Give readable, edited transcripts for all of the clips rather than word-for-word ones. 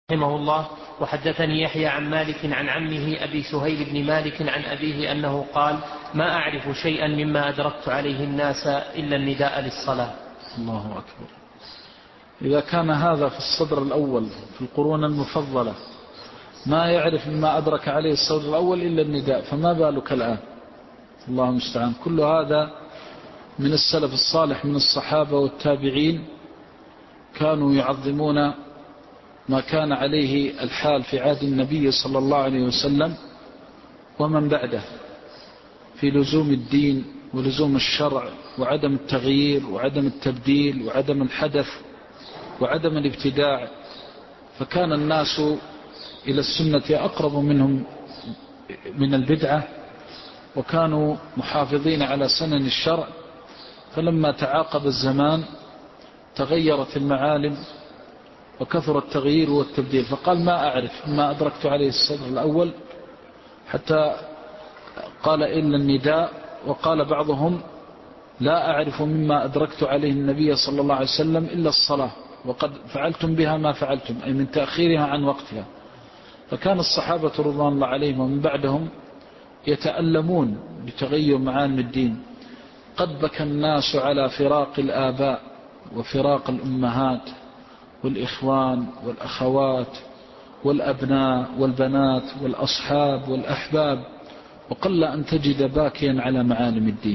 رحمه الله. وحدثني يحيى عن مالك عن عمه أبي سهيل بن مالك عن أبيه أنه قال: ما أعرف شيئا مما أدركت عليه الناس إلا النداء للصلاة. الله أكبر. إذا كان هذا في الصدر الأول في القرون المفضلة ما يعرف مما أدرك عليه الصدر الأول إلا النداء، فما بالك الآن؟ الله المستعان. كل هذا من السلف الصالح من الصحابة والتابعين، كانوا يعظمون ما كان عليه الحال في عهد النبي صلى الله عليه وسلم ومن بعده في لزوم الدين ولزوم الشرع وعدم التغيير وعدم التبديل وعدم الحدث وعدم الابتداع. فكان الناس إلى السنة أقرب منهم من البدعة، وكانوا محافظين على سنن الشرع. فلما تعاقب الزمان تغيرت المعالم وكثر التغيير والتبديل، فقال: ما أعرف ما أدركت عليه الصدر الأول، حتى قال إلا النداء. وقال بعضهم: لا أعرف مما أدركت عليه النبي صلى الله عليه وسلم إلا الصلاة، وقد فعلتم بها ما فعلتم، أي من تأخيرها عن وقتها. فكان الصحابة رضوان الله عليهم ومن بعدهم يتألمون بتغير معالم الدين. قد بكى الناس على فراق الآباء وفراق الأمهات والإخوان والأخوات والأبناء والبنات والأصحاب والأحباب، وقل أن تجد باكيا على معالم الدين،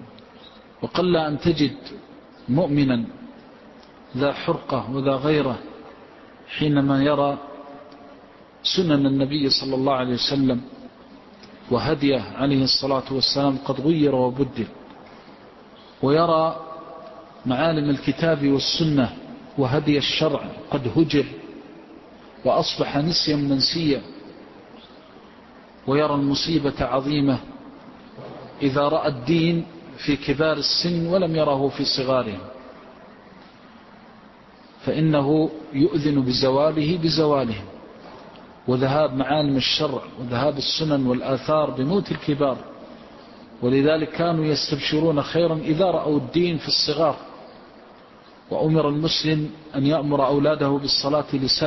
وقل أن تجد مؤمنا ذا حرقة وذا غيرة حينما يرى سنن النبي صلى الله عليه وسلم وهديه عليه الصلاة والسلام قد غير وبدل، ويرى معالم الكتاب والسنة وهدي الشرع قد هجر وأصبح نسيا منسيا، ويرى المصيبة عظيمة إذا رأى الدين في كبار السن ولم يره في صغارهم، فإنه يؤذن بزوالهم وذهاب معالم الشرع وذهاب السنن والآثار بموت الكبار. ولذلك كانوا يستبشرون خيرا إذا رأوا الدين في الصغار. وأمر المسلم أن يأمر أولاده بالصلاة ل7.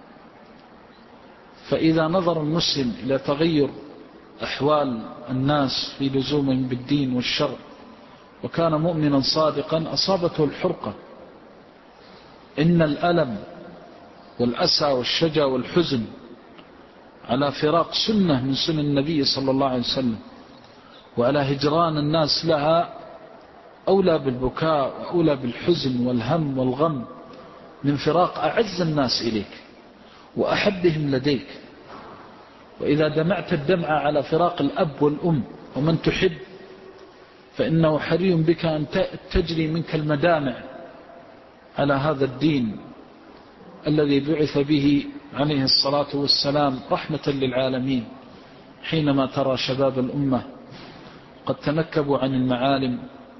فإذا نظر المسلم إلى تغير أحوال الناس في لزومهم بالدين والشرع وكان مؤمنا صادقا أصابته الحرقة. إن الألم والأسى والشجا والحزن على فراق سنة من سنن النبي صلى الله عليه وسلم وعلى هجران الناس لها أولى بالبكاء وأولى بالحزن والهم والغم من فراق أعز الناس إليك وأحبهم لديك. وإذا دمعت الدمع على فراق الأب والأم ومن تحب فإنه حري بك أن تجري منك المدامع على هذا الدين الذي بعث به عليه الصلاة والسلام رحمة للعالمين. حينما ترى شباب الأمة قد تنكبوا عن المعالم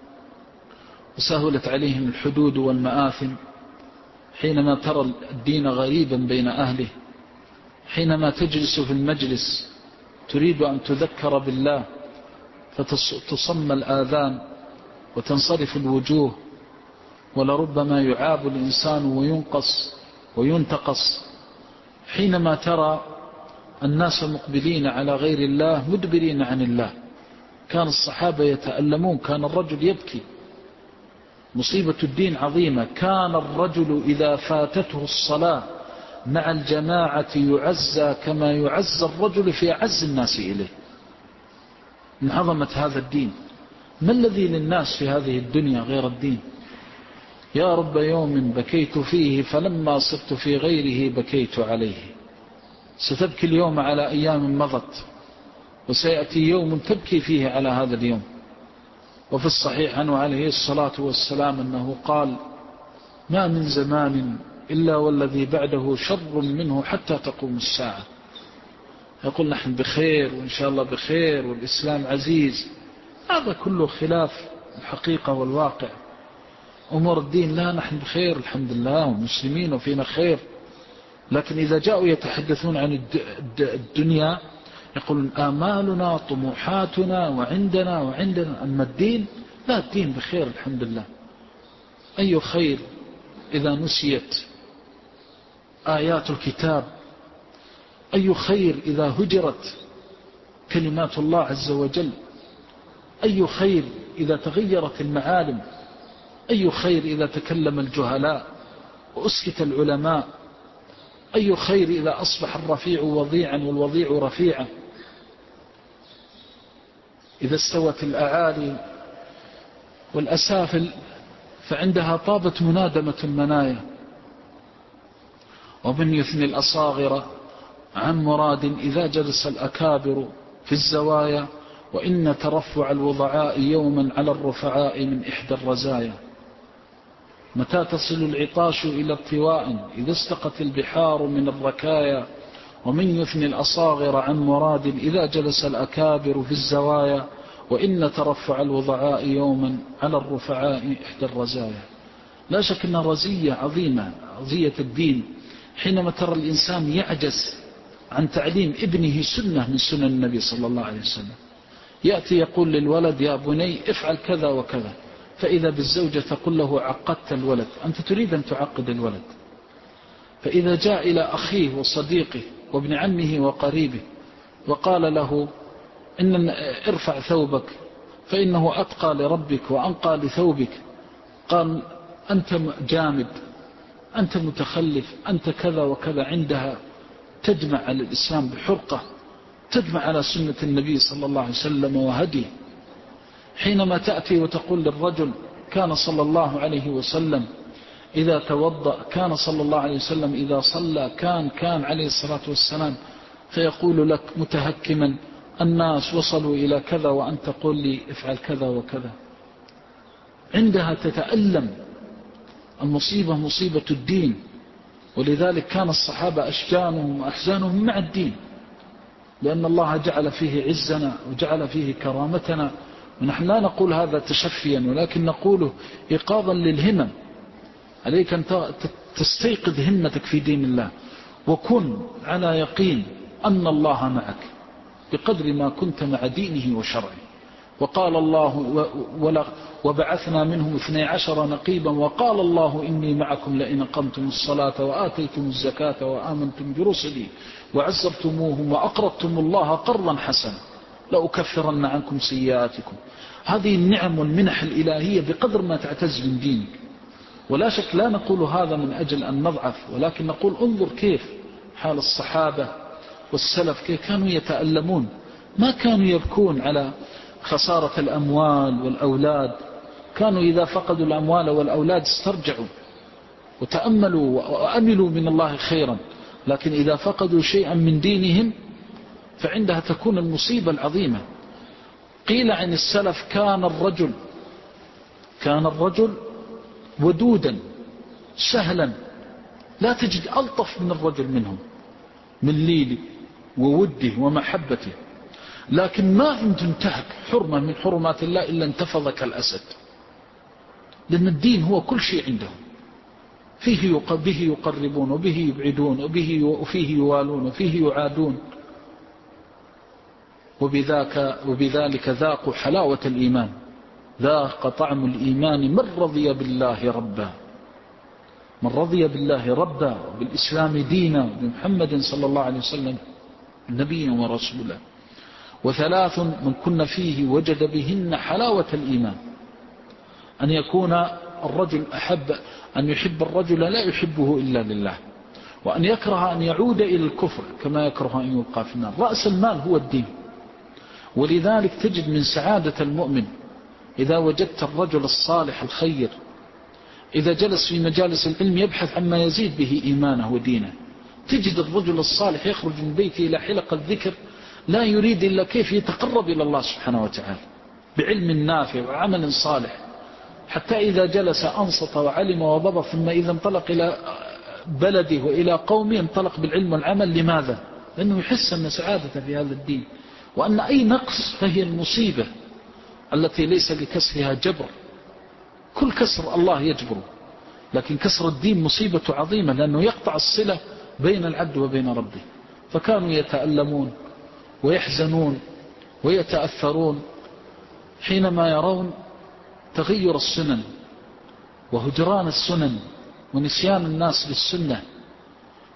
وسهلت عليهم الحدود والمآثم، حينما ترى الدين غريبا بين أهله، حينما تجلس في المجلس تريد أن تذكر بالله فتصم الآذان وتنصرف الوجوه، ولربما يعاب الإنسان وينقص وينتقص، حينما ترى الناس مقبلين على غير الله مدبرين عن الله. كان الصحابة يتألمون، كان الرجل يبكي، مصيبة الدين عظيمة. كان الرجل إذا فاتته الصلاة مع الجماعة يعزى كما يعزى الرجل في أعز الناس إليه من عظمة هذا الدين. ما الذي للناس في هذه الدنيا غير الدين؟ يا رب يوم بكيت فيه فلما صرت في غيره بكيت عليه. ستبكي اليوم على أيام مضت، وسيأتي يوم تبكي فيه على هذا اليوم. وفي الصحيح عنه عليه الصلاة والسلام أنه قال: ما من زمان إلا والذي بعده شر منه حتى تقوم الساعة. يقول نحن بخير وإن شاء الله بخير والإسلام عزيز، هذا كله خلاف الحقيقة والواقع. أمور الدين لا، نحن بخير الحمد لله ومسلمين وفينا خير. لكن إذا جاءوا يتحدثون عن الدنيا يقولون آمالنا طموحاتنا وعندنا، أما الدين لا، الدين بخير الحمد لله. أي خير إذا نسيت آيات الكتاب. أي خير إذا هجرت كلمات الله عز وجل، أي خير إذا تغيرت المعالم، أي خير إذا تكلم الجهلاء وأسكت العلماء، أي خير إذا أصبح الرفيع وضيعا والوضيع رفيعا، إذا استوت الأعالي والأسافل فعندها طابت منادمة المنايا. ومن يثني الأصاغر عن مراد إذا جلس الأكابر في الزوايا، وإن ترفع الوضعاء يوما على الرفعاء من إحدى الرزايا. متى تصل العطاش إلى ارتواء إذا استقت البحار من الركايا، ومن يثني الأصاغر عن مراد إذا جلس الأكابر في الزوايا، وإن ترفع الوضعاء يوما على الرفعاء إحدى الرزايا. لا شك أنها رزية عظيمة، رزية الدين، حينما ترى الإنسان يعجز عن تعليم ابنه سنة من سنن النبي صلى الله عليه وسلم. يأتي يقول للولد يا بني افعل كذا وكذا، فإذا بالزوجة تقول له عقدت الولد، أنت تريد أن تعقد الولد. فإذا جاء إلى أخيه وصديقه وابن عمه وقريبه وقال له إن ارفع ثوبك فإنه أتقى لربك وأنقى لثوبك، قال أنت جامد، أنت متخلف، أنت كذا وكذا. عندها تجمع على الإسلام بحرقة، تجمع على سنة النبي صلى الله عليه وسلم وهديه. حينما تأتي وتقول للرجل كان صلى الله عليه وسلم إذا توضأ، كان صلى الله عليه وسلم إذا صلى، كان عليه الصلاة والسلام، فيقول لك متهكما الناس وصلوا إلى كذا وأنت تقول لي افعل كذا وكذا. عندها تتألم. المصيبة مصيبة الدين، ولذلك كان الصحابة أشجانهم وأحزانهم مع الدين، لأن الله جعل فيه عزنا وجعل فيه كرامتنا. ونحن لا نقول هذا تشفيا، ولكن نقوله إيقاظا للهمم. عليك أن تستيقظ همتك في دين الله، وكن على يقين أن الله معك بقدر ما كنت مع دينه وشرعه. وقال الله وبعثنا منهم 12 نقيبا، وقال الله إني معكم لئن أقمتم الصلاة وآتيتم الزكاة وآمنتم برسلي وعزرتموهم وأقرضتم الله قرضا حسنا لأكفرن عنكم سيئاتكم. هذه النعم والمنح الإلهية بقدر ما تعتز من دينك. ولا شك لا نقول هذا من أجل أن نضعف، ولكن نقول انظر كيف حال الصحابة والسلف، كيف كانوا يتألمون. ما كانوا يبكون على خسارة الأموال والأولاد، كانوا إذا فقدوا الأموال والأولاد استرجعوا وتأملوا وأملوا من الله خيرا. لكن إذا فقدوا شيئا من دينهم فعندها تكون المصيبة العظيمة. قيل عن السلف كان الرجل ودودا سهلا، لا تجد ألطف من الرجل منهم من ليله ووده ومحبته. لكن ما إن تنتهك حرمة من حرمات الله إلا انتفضك الأسد، لأن الدين هو كل شيء عندهم. به يقربون وبه يبعدون وفيه يوالون وفيه يعادون. وبذلك ذاقوا حلاوة الإيمان، ذاق طعم الإيمان من رضي بالله ربا، من رضي بالله ربا وبالإسلام دينا وبمحمد صلى الله عليه وسلم نبيا ورسولا. وثلاث من كن فيه وجد بهن حلاوة الإيمان: أن يكون الرجل أن يحب الرجل لا يحبه إلا لله، وأن يكره أن يعود إلى الكفر كما يكره أن يلقى في النار. رأس المال هو الدين. ولذلك تجد من سعادة المؤمن إذا وجدت الرجل الصالح الخير إذا جلس في مجالس العلم يبحث عما يزيد به إيمانه ودينه. تجد الرجل الصالح يخرج من بيته إلى حلق الذكر لا يريد إلا كيف يتقرب إلى الله سبحانه وتعالى بعلم نافع وعمل صالح، حتى إذا جلس أنصت وعلم وضبط، ثم إذا انطلق إلى بلده وإلى قومه انطلق بالعلم والعمل. لماذا؟ لأنه يحس أن سعادة في هذا الدين، وأن أي نقص فهي المصيبة التي ليس لكسرها جبر. كل كسر الله يجبره، لكن كسر الدين مصيبة عظيمة، لأنه يقطع الصلة بين العبد وبين ربه. فكانوا يتألمون ويحزنون ويتأثرون حينما يرون تغير السنن وهجران السنن ونسيان الناس للسنة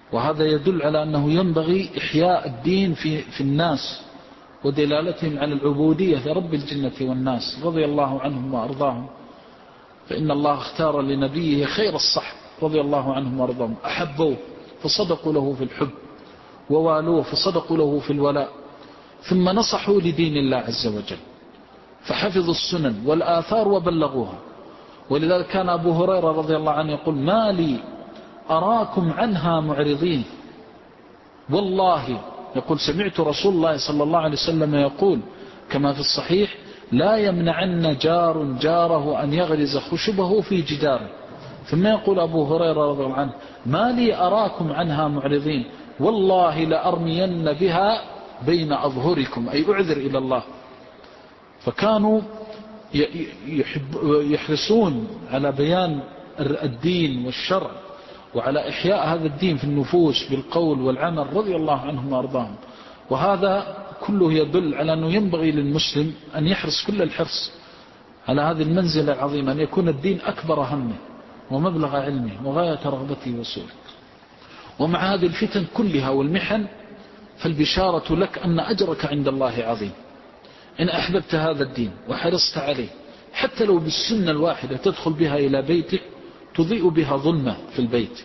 وهذا يدل على أنه ينبغي إحياء الدين في الناس ودلالتهم على العبودية لرب الجنة والناس رضي الله عنهم وأرضاهم. فإن الله اختار لنبيه خير الصحب رضي الله عنهم وأرضاهم، أحبوه فصدقوا له في الحب، ووالوه فصدقوا له في الولاء، ثم نصحوا لدين الله عز وجل فحفظوا السنن والآثار وبلغوها. ولذلك كان أبو هريرة رضي الله عنه يقول: ما لي أراكم عنها معرضين، والله يقول سمعت رسول الله صلى الله عليه وسلم يقول كما في الصحيح: لا يمنعن جار جاره أن يغرز خشبه في جداره. ثم يقول أبو هريرة رضي الله عنه: ما لي أراكم عنها معرضين، والله لأرمين بها بين أظهركم، أي أعذر إلى الله. فكانوا يحرصون على بيان الدين والشرع وعلى إحياء هذا الدين في النفوس بالقول والعمل رضي الله عنهم وأرضاهم. وهذا كله يدل على أنه ينبغي للمسلم أن يحرص كل الحرص على هذه المنزلة العظيمة، أن يكون الدين أكبر همه ومبلغ علمه وغاية رغبته وسوره. ومع هذه الفتن كلها والمحن فالبشارة لك أن أجرك عند الله عظيم إن أحببت هذا الدين وحرصت عليه، حتى لو بالسنة الواحدة تدخل بها إلى بيتك تضيء بها ظلمة في البيت،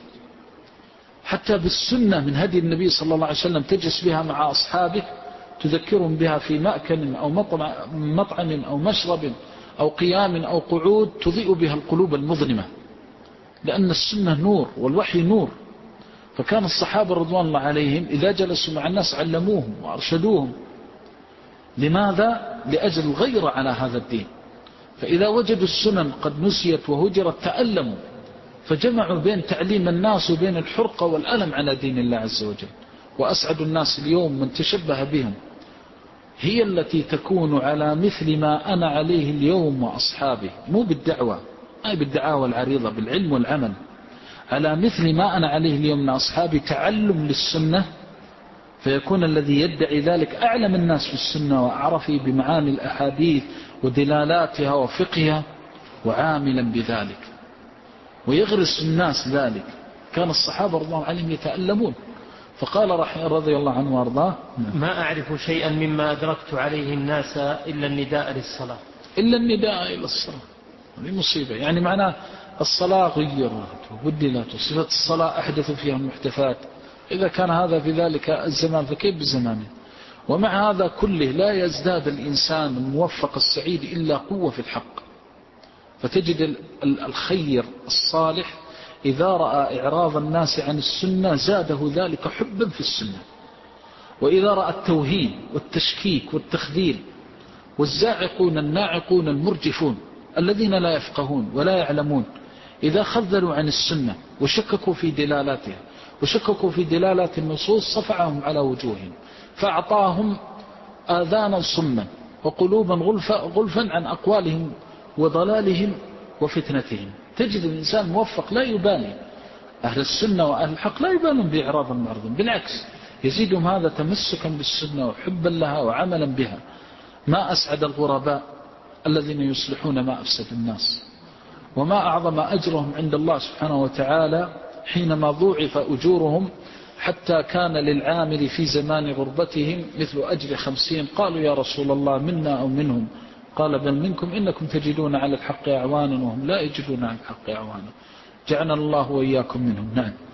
حتى بالسنة من هدي النبي صلى الله عليه وسلم تجلس بها مع أصحابك تذكرهم بها في مأكل أو مطعم أو مشرب أو قيام أو قعود، تضيء بها القلوب المظلمة، لأن السنة نور والوحي نور. فكان الصحابة رضوان الله عليهم إذا جلسوا مع الناس علموهم وأرشدوهم. لماذا؟ لأجل الغيرة على هذا الدين. فإذا وجدوا السنن قد نسيت وهجرت تألموا، فجمعوا بين تعليم الناس وبين الحرقة والألم على دين الله عز وجل. وأسعد الناس اليوم من تشبه بهم هي التي تكون على مثل ما أنا عليه اليوم وأصحابي، مو بالدعوة، أي بالدعاوى العريضة، بالعلم والعمل، على مثل ما أنا عليه اليوم من أصحابي، تعلم للسنة، فيكون الذي يدعي ذلك أعلم الناس في السنة وأعرف بمعاني الأحاديث ودلالاتها وفقهها وعاملا بذلك، ويغرس الناس ذلك. كان الصحابة رضي الله عنهم يتألمون. فقال رضي الله عنه وارضاه: ما أعرف شيئا مما أدركت عليه الناس إلا النداء للصلاة. إلا النداء إلى الصلاة، هذه مصيبة. يعني معناه الصلاة غيرت وبدلت، وصفة الصلاة أحدثوا فيها المحدثات. إذا كان هذا في ذلك الزمان فكيف بزمانه؟ ومع هذا كله لا يزداد الإنسان الموفق السعيد إلا قوة في الحق. فتجد الخير الصالح إذا رأى إعراض الناس عن السنة زاده ذلك حبا في السنة، وإذا رأى التوهين والتشكيك والتخذيل والزاعقون الناعقون المرجفون الذين لا يفقهون ولا يعلمون، إذا خذلوا عن السنة وشككوا في دلالاتها وشككوا في دلالات النصوص صفعهم على وجوههم، فأعطاهم آذانا صما وقلوبا غلفا عن أقوالهم وضلالهم وفتنتهم. تجد الإنسان موفق لا يبالي، أهل السنة وأهل الحق لا يبالون بإعراض المعرضين، بالعكس يزيدهم هذا تمسكا بالسنة وحبا لها وعملا بها. ما أسعد الغرباء الذين يصلحون ما أفسد الناس، وما أعظم أجرهم عند الله سبحانه وتعالى حينما ضوعف أجورهم، حتى كان للعامل في زمان غربتهم مثل أجر 50. قالوا: يا رسول الله منا أو منهم؟ قال: بل منكم، إنكم تجدون على الحق أعوانا وهم لا يجدون على الحق أعوانا. جعلنا الله وإياكم منهم. نعم.